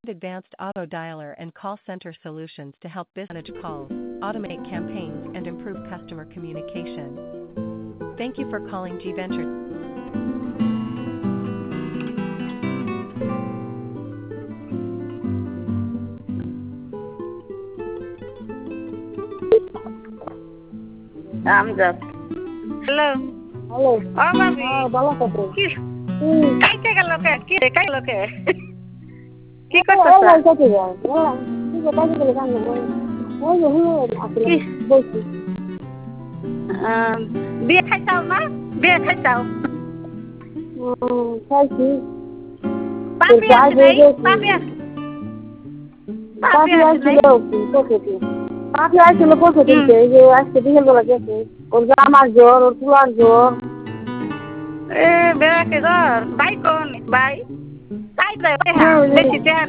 advanced auto dialer and call center solutions to help business manage calls, automate campaigns, and improve customer communication. Thank you for calling G Ventures. Amjad. Hello. Hello, Oh, baby. হ্যাঁ ভালো কথা। কি হুম, কাইতে গেল কে? কি রে কাইলো কে? কি এই করতেছ? লাইনটাতে যাও, ঠিক আছে কাজে গেলে কাজ নেই। ওই যে আসলে কি বলছি। বিয়ে খাইছাও না? বিয়ে খাইছাও? খাইছি, পাপি চা আসে দিয়ে নাই? গেছি। পাপি পাখি আসে নাই? আসছিল পকেটে। পাখি আসছিল পকেটে, হুম। এই যে আজকে বিকেলবেলা গেছে। ওর জামার জ্বর, ওর চুলার জ্বর। এ বেড়াকে ধর ভাই কোন ভাই তাই দেয় ওই যে বেশি